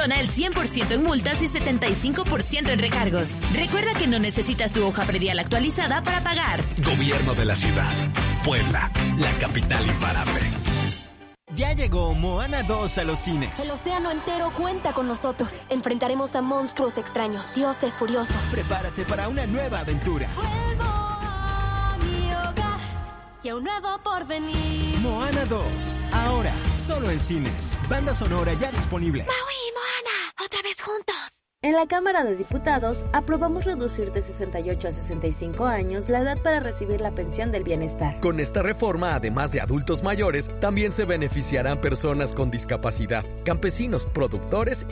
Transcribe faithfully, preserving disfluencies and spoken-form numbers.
con él cien por ciento en multas y setenta y cinco por ciento en recargos. Recuerda que no necesitas tu hoja predial actualizada para pagar. Gobierno de la Ciudad. Puebla, la capital imparable. Ya llegó Moana dos a los cines. El océano entero cuenta con nosotros. Enfrentaremos a monstruos extraños, dioses furiosos. Prepárate para una nueva aventura. Vuelvo a mi hogar y a un nuevo porvenir. Moana dos, ahora, solo en cines. Banda sonora ya disponible. Maui y Moana, otra vez juntos. En la Cámara de Diputados aprobamos reducir de sesenta y ocho a sesenta y cinco años la edad para recibir la pensión del bienestar. Con esta reforma, además de adultos mayores, también se beneficiarán personas con discapacidad, campesinos, productores